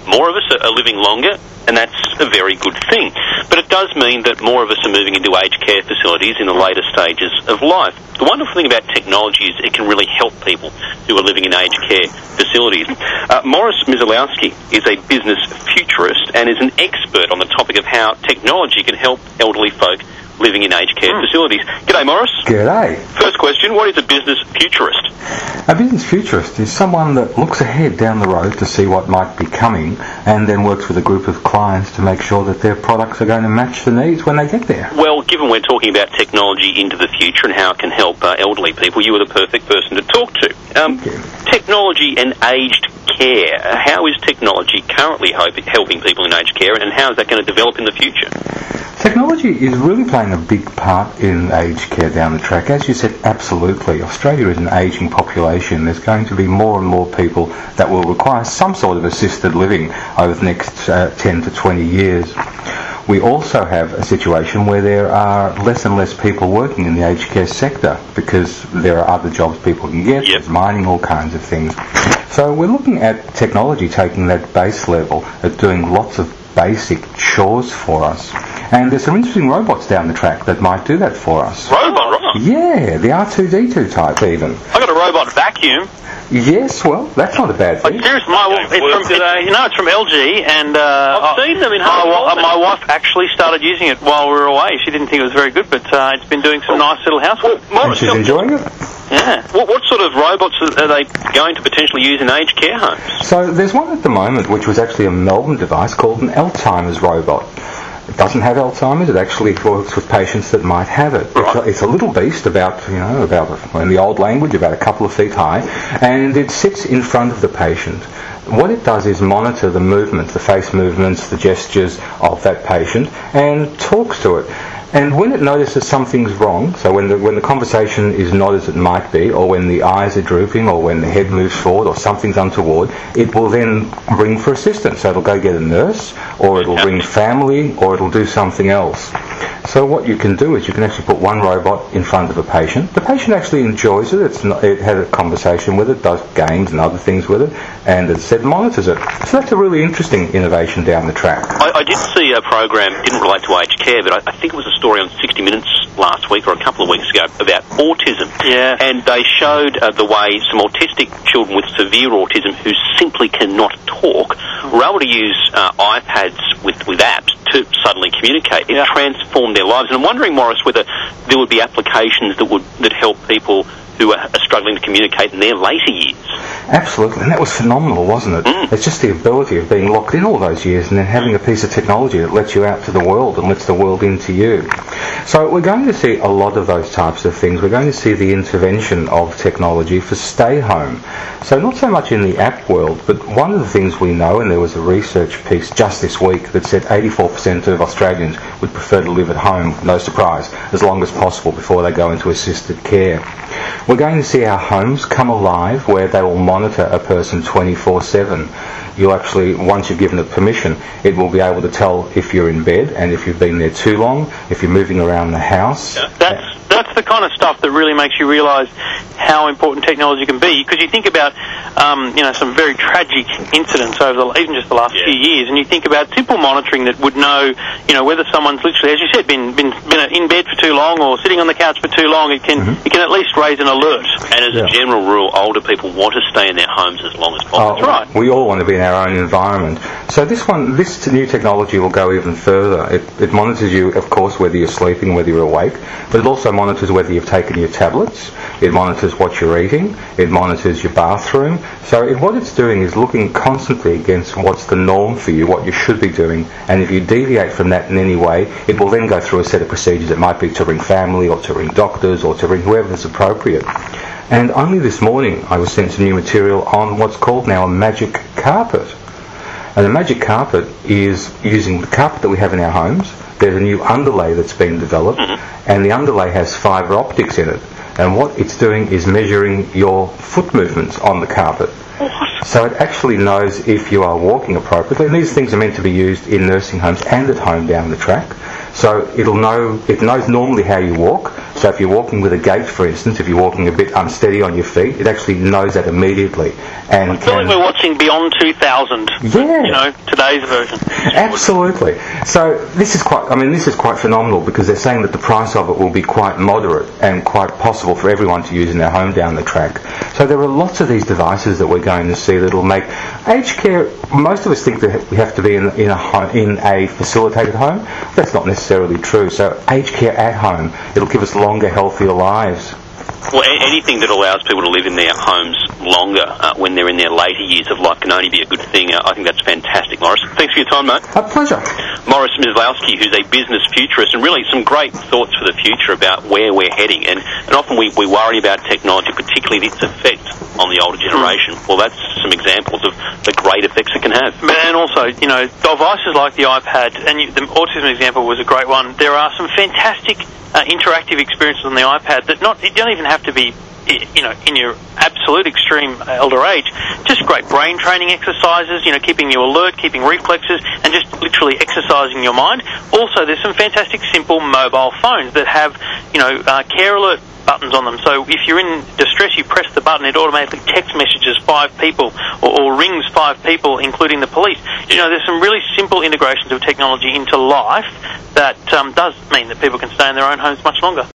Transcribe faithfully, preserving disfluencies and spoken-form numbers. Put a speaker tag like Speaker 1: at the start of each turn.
Speaker 1: More of us are, are living longer, and that's a very good thing. But it does mean that more of us are moving into aged care facilities in the later stages of life. The wonderful thing about technology is it can really help people who are living in aged care facilities. Uh, Morris Mizalowski is a business futurist and is an expert on the topic of how technology can help elderly folk living in aged care mm. facilities. G'day, Morris.
Speaker 2: G'day.
Speaker 1: First question, what is a business futurist?
Speaker 2: A business futurist is someone that looks ahead down the road to see what might be coming and then works with a group of clients to make sure that their products are going to match the needs when they get there.
Speaker 1: Well, given we're talking about technology into the future and how it can help uh, elderly people, you are the perfect person to talk to. Um, technology and aged care. How is technology currently hope- helping people in aged care, and how is that going to develop in the future?
Speaker 2: Technology is really playing a big part in aged care down the track. As you said, absolutely. Australia is an ageing population. There's going to be more and more people that will require some sort of assisted living over the next uh, ten to twenty years. We also have a situation where there are less and less people working in the aged care sector because there are other jobs people can get,
Speaker 1: yep.
Speaker 2: There's mining, all kinds of things. So we're looking at technology taking that base level at doing lots of basic chores for us. And there's some interesting robots down the track that might do that for us.
Speaker 1: Robot, right?
Speaker 2: Yeah, the R two D two type even.
Speaker 1: I've got a robot vacuum.
Speaker 2: Yes, well, that's not a bad thing.
Speaker 3: Like, seriously, my, it's from, it's, you know, it's from L G, and uh,
Speaker 1: I've seen them in
Speaker 3: my,
Speaker 1: Harvey
Speaker 3: my wife actually started using it while we were away. She didn't think it was very good, but uh, it's been doing some nice little housework.
Speaker 1: Well,
Speaker 2: and she's enjoying it?
Speaker 3: Yeah.
Speaker 1: What, what sort of robots are they going to potentially use in aged care homes?
Speaker 2: So there's one at the moment which was actually a Melbourne device called an Alzheimer's robot. It doesn't have Alzheimer's. It actually works with patients that might have it.
Speaker 1: Right.
Speaker 2: It's, a, it's a little beast, about you know, about in the old language, about a couple of feet high, and it sits in front of the patient. What it does is monitor the movements, the face movements, the gestures of that patient, and talks to it. And when it notices something's wrong, so when the when the conversation is not as it might be, or when the eyes are drooping, or when the head moves forward, or something's untoward, it will then ring for assistance. So it'll go get a nurse, or it'll ring family, or it'll do something else. So what you can do is you can actually put one robot in front of a patient. The patient actually enjoys it. It's not, it has a conversation with it, does games and other things with it, and as I said, monitors it. So that's a really interesting innovation down the track.
Speaker 1: I, I did see a program, didn't relate to aged care, but I, I think it was a story on sixty minutes last week or a couple of weeks ago about autism.
Speaker 3: Yeah.
Speaker 1: And they showed uh, the way some autistic children with severe autism who simply cannot talk were able to use uh, iPads with, with apps to suddenly communicate. It
Speaker 3: yeah.
Speaker 1: transformed their lives. And I'm wondering, Morris, whether there would be applications that would that help people who are, are struggling to communicate in their later years.
Speaker 2: Absolutely, and that was phenomenal, wasn't it?
Speaker 1: Mm.
Speaker 2: It's just the ability of being locked in all those years and then having a piece of technology that lets you out to the world and lets the world into you. So we're going to see a lot of those types of things. We're going to see the intervention of technology for stay home. So not so much in the app world, but one of the things we know, and there was a research piece just this week that said eighty-four percent of Australians would prefer to live at home, no surprise, as long as possible before they go into assisted care. We're going to see our homes come alive where they will monitor a person twenty-four seven. You'll actually, once you've given it permission, it will be able to tell if you're in bed and if you've been there too long, if you're moving around the house.
Speaker 1: Yeah.
Speaker 3: That's that's the kind of stuff that really makes you realise how important technology can be. Because you think about, um, you know, some very tragic incidents over the, even just the last
Speaker 1: yeah.
Speaker 3: few years, and you think about simple monitoring that would know, you know, whether someone's literally, as you said, been been been in bed for too long or sitting on the couch for too long. It can mm-hmm. it can at least raise an alert.
Speaker 1: And as
Speaker 2: yeah.
Speaker 1: a general rule, older people want to stay in their homes as long as possible.
Speaker 2: Oh,
Speaker 3: That's right.
Speaker 2: We all want to be in our own environment. So this one, this new technology will go even further. It, it monitors you, of course, whether you're sleeping, whether you're awake, but it also monitors whether you've taken your tablets. It monitors what you're eating. It monitors your bathroom. So it, what it's doing is looking constantly against what's the norm for you, what you should be doing, and if you deviate from that in any way, it will then go through a set of procedures. It might be to ring family or to ring doctors or to ring whoever's appropriate. And only this morning I was sent some new material on what's called now a magic carpet. And a magic carpet is using the carpet that we have in our homes. There's a new underlay that's been developed, and the underlay has fibre optics in it. And what it's doing is measuring your foot movements on the carpet. So it actually knows if you are walking appropriately. And these things are meant to be used in nursing homes and at home down the track. So it'll know, it knows normally how you walk, So if you're walking with a gait, for instance, if you're walking a bit unsteady on your feet, it actually knows that immediately. And
Speaker 3: I feel
Speaker 2: can,
Speaker 3: like we're watching Beyond two thousand.
Speaker 2: Yeah.
Speaker 3: You know, today's version.
Speaker 2: Absolutely. So this is quite, I mean, this is quite phenomenal because they're saying that the price of it will be quite moderate and quite possible for everyone to use in their home down the track. So there are lots of these devices that we're going to see that will make aged care. Most of us think that we have to be in, in a home, in a facilitated home. That's not necessarily true. So aged care at home, it'll give us longer, healthier lives.
Speaker 1: Well, a- anything that allows people to live in their homes longer uh, when they're in their later years of life can only be a good thing. Uh, I think that's fantastic, Morris. Thanks for your time, mate.
Speaker 2: A pleasure.
Speaker 1: Morris Myslowski, who's a business futurist, and really some great thoughts for the future about where we're heading. And, and often we, we worry about technology, particularly its effect on the older generation. Well, that's some examples of the great effects it can have.
Speaker 3: And also, you know, devices like the iPad, and you, the autism example was a great one. There are some fantastic uh, interactive experiences on the iPad that not, you don't even have to be, you know, in your absolute extreme elder age. Just great brain training exercises, you know, keeping you alert, keeping reflexes, and just literally exercising your mind. Also, there's some fantastic simple mobile phones that have, you know, uh, care alert buttons on them. So if you're in distress, you press the button, it automatically text messages five people or, or rings five people, including the police. You know, there's some really simple integrations of technology into life that um, does mean that people can stay in their own homes much longer.